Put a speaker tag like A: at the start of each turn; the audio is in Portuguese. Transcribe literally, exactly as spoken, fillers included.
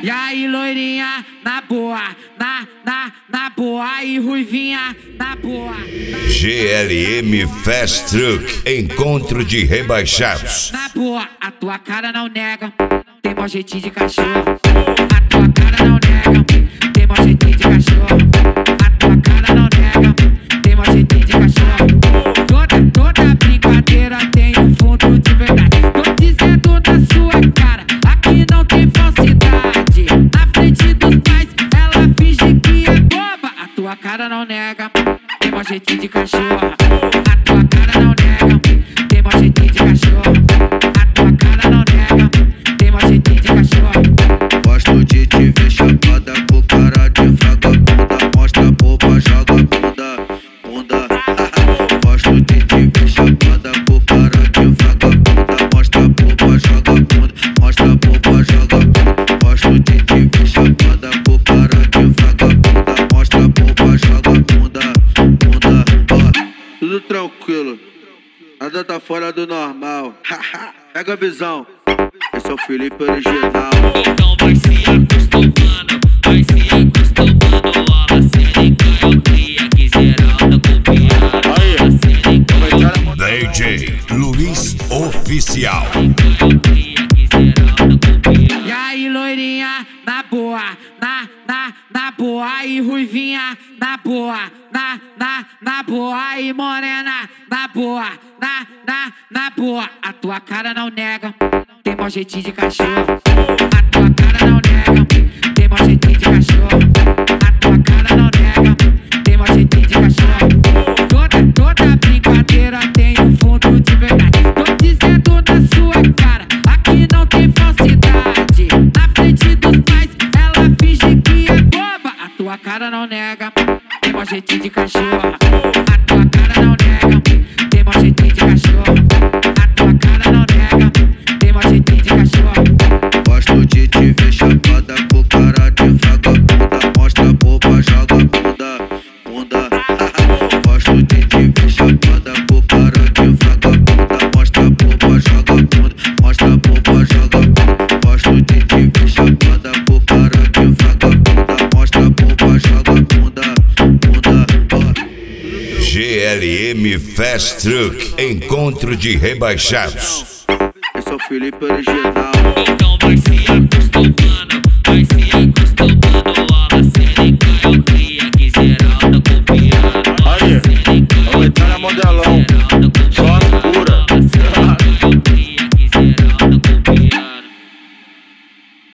A: E aí, loirinha, na boa, na, na, na boa. E ruivinha, na boa. Na...
B: G L M Fast Truck, encontro de rebaixados.
A: Na boa, a tua cara não nega, tem mó jeitinho de cachorro. A tua cara não nega, tem mó jeitinho de cachorro. A tua cara não nega, tem mó jeitinho de cachorro. Toda, toda brincadeira tem um fundo de verdade. Tô dizendo na sua cara, aqui não tem falsidade. Na frente dos pais, ela finge que é boba. A tua cara não nega, tem mó jeitinho de cachorro. A tua cara não nega, tem mó jeitinho de cachorro. A tua cara não nega, tem mó jeitinho de cachorro.
C: Gosto de te ver chapada com cara de vagabunda. Mostra a boba, joga a bunda, bunda. Gosto de te ver chapada com cara de vagabunda. Mostra a boba, joga a bunda. Mostra a boba, joga a bunda. Gosto de te ver chapada com cara de vagabunda. Mostra a boba, joga a bunda, bunda. Ó, tudo tranquilo, nada tá fora do normal. Pega a visão, esse é o Felipe original.
D: Então vai se acostumando, vai se acostumando. Olha, serencanha, eu cria que geral tá copiando. Olha, serencanha,
B: D J Luiz Oficial.
D: eu cria que geral tá copiando.
A: E aí, loirinha, na boa, na, na, na boa. E ruivinha, na boa, na, na, na boa. E morena, na boa, na, na, na boa. A tua cara não nega, tem mó jeitinho de cachorro. A tua cara não nega, tem mó jeitinho de cachorro. A tua cara não nega, tem mó jeitinho de cachorro. Toda, toda brincadeira tem um fundo de verdade. Tô dizendo na sua cara, aqui não tem falsidade. Na frente dos pais, ela finge que é boba. A tua cara não nega, tem mó jeitinho de cachorro. A tua cara não nega, tem mó jeitinho de cachorro. A tua cara não nega, tem mó jeitinho de cachorro.
C: Gosto de te ver chapada com cara de vagabunda. Mostra a boba, joga a bunda, bunda. Gosto de te ver chapada com cara de vagabunda. Mostra a boba, joga a bunda. Mostra a boba, joga a bunda. Gosto de te ver chapada com cara de vagabunda. Mostra a boba, joga a bunda, bunda.
B: G L M Fast Truck, encontro de rebaixados.
C: Esse é o Felipe original.
D: Então vai se acostumando.